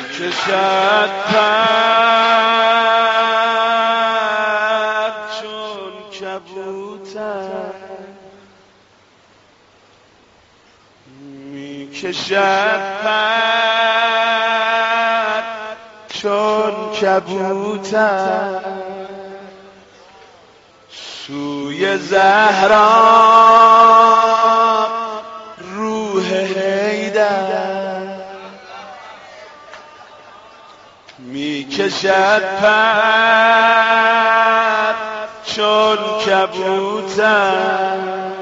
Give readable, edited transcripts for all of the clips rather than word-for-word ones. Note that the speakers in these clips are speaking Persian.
کشد پر چون کبوتر، می کشد پر چون کبوتر، سوی زهرا روح حیدر، می کشد پر چون کبوتر،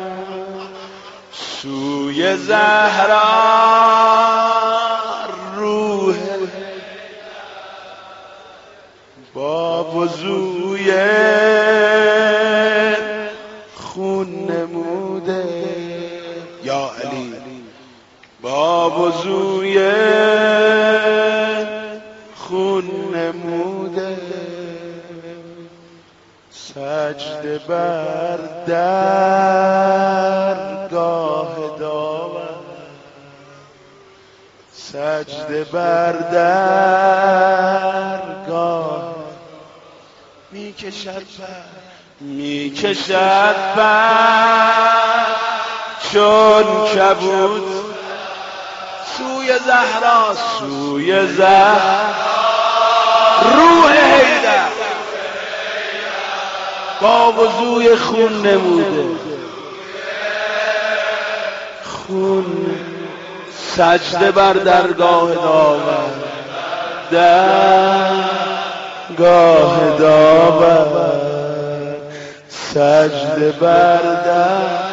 سوی زهرا روح با وضوی خون نموده، یا علی با وضوی خون نموده، سجده بر درگاه داور، سجده بر درگاه، می کشد پر، می کشد پر چون کبوت، سوی زهرا، سوی زهرا روح حیدر، با وضوی خون نموده، خون، سجده بر درگاه داور، درگاه داور، سجده بر در،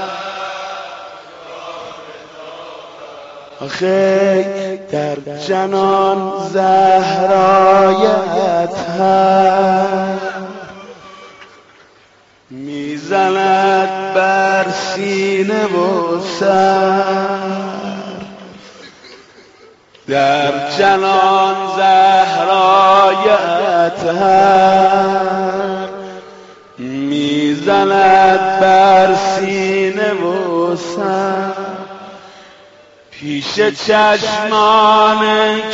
آخه در جنان زهرای اطهر، میزند بر سینه و سر، در جنان زهرای اطهر، میزند بر سینه و سر، پیش چشمان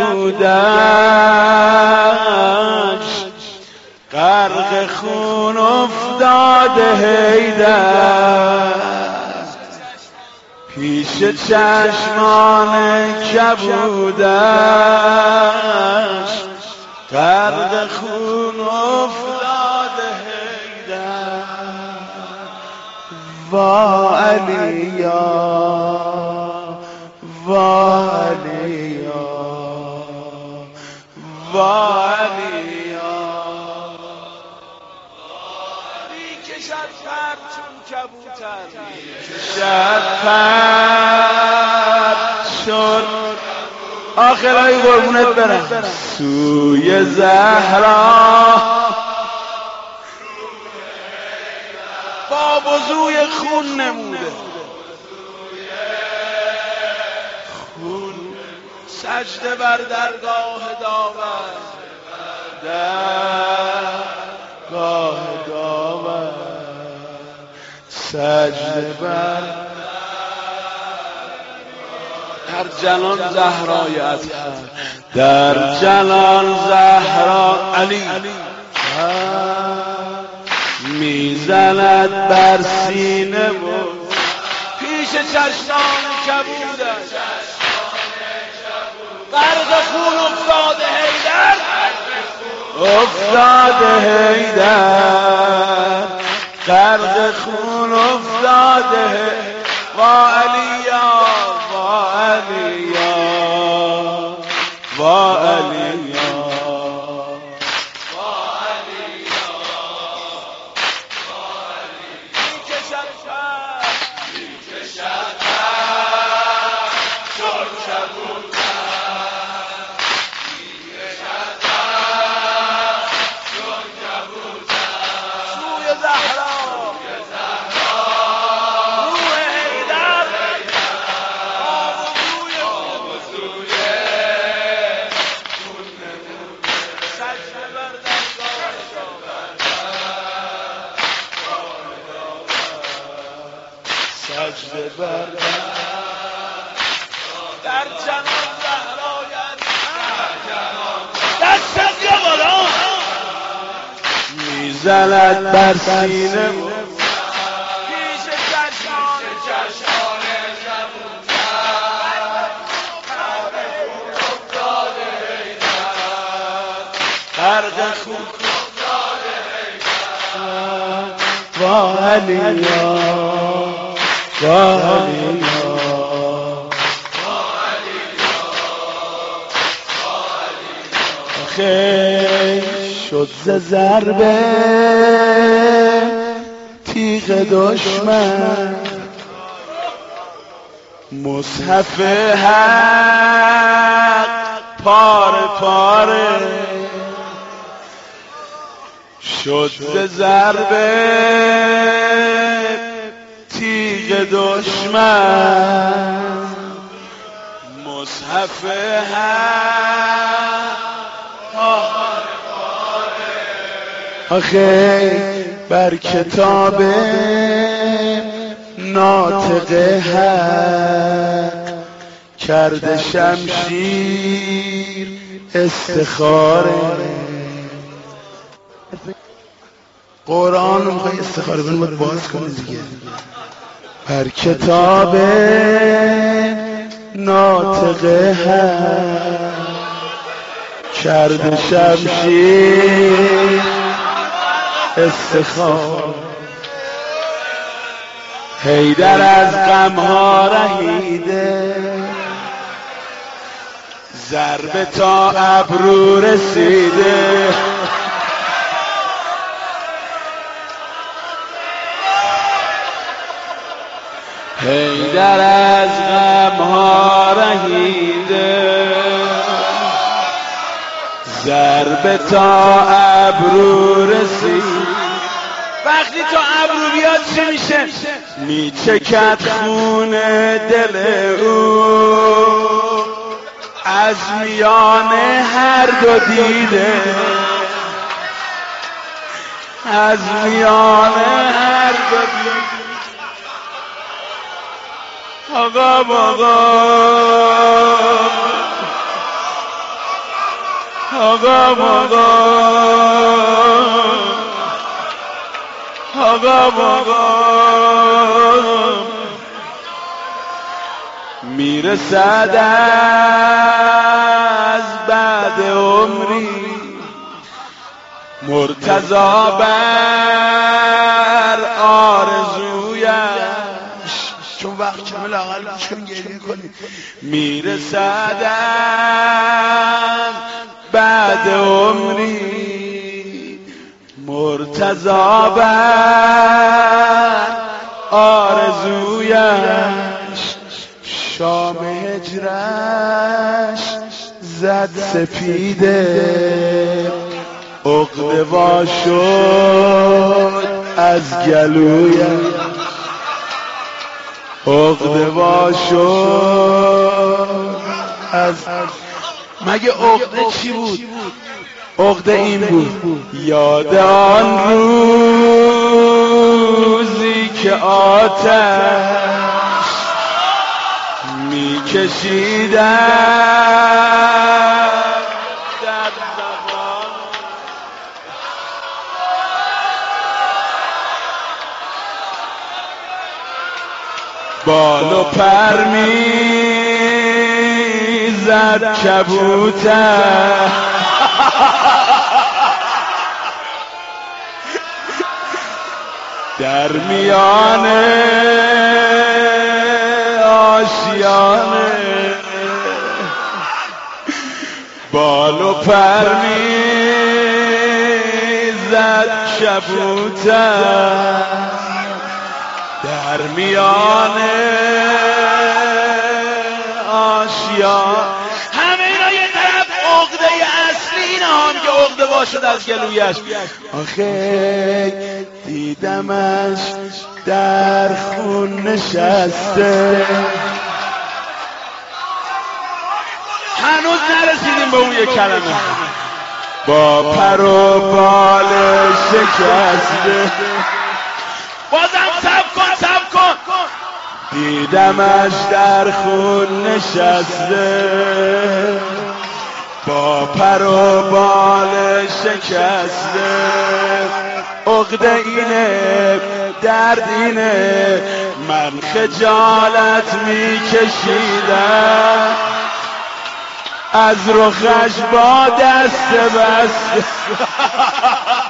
کبودش غرق خون افتاده حیدر، پیش چشمان کبودش غرق خون افتاده حیدر، وا علیا وا علیا وا علیا، می کشد پر چون کبوتر، می کشد پر چون، آخرای قربونت برم، سوی زهرا با وضوی خون نموده، خون، سجده بر درگاه داور، درگاه داور، سجده بر در جنان زهرای اطهر، در جنان زهرا علی میزند بر سینه و پیش چشمان کبودش غرق خون افتاده حیدر، افتاده حیدر، غرق خون افتاده، وا علیا وا علیا وا علیا سجده بر در جنان زهرای اطهر، میزند بر سینه غرق خون وا علیا وا علیا آخه شد ز ضربه تیغ دشمن مصحف حق پاره پاره شد ز ضربه تیغ دشمن مصحف حق پاره پاره آخه بر کتاب ناطق حق کرده شمشیر استخاره قرآن رو میخوای استخاره کنی باید باز کنی دیگه بر کتاب ناطق حق کرده شمشیر استخاره حیدر از غمها رهیده ضربه تا ابرو رسیده حیدر از غمها رهیده ضربه تا ابرو رسید وقتی تا ابرو بیاد چی میشه؟ میچکد خون دل او از میان هر دو دیده از میان هر دو دیده آقا بابا آقا بابا آقا بابا میرسد از بعد عمری مرتضی بر آرزویش چون وقت کمه لاغل بشکن گریه کنی میرسد از بعد عمری مرتضی بر آرزویش شام هجرش زد سپیده عقده وا شد از گلویش عقده وا شد از مگه عقده چی بود؟ عقده این بود یاد آن روزی که آتش میکشیدم در زبان بال و پر میزد کبوتر در میان آشیانه بال و پر میزد کبوتر در میان آشیان همه اینا یه طرف عقده اصلی اینا هم که عقده وا شد از گلویش آخه دیدمش در خون نشسته هنوز نرسیدیم به اون یک کلمه با پر و بال شکسته بازم سب کن دیدمش در خون نشسته با پر و بال شکسته عقده اینه، درد اینه، من خجالت میکشیدم از رخش با دست بسته.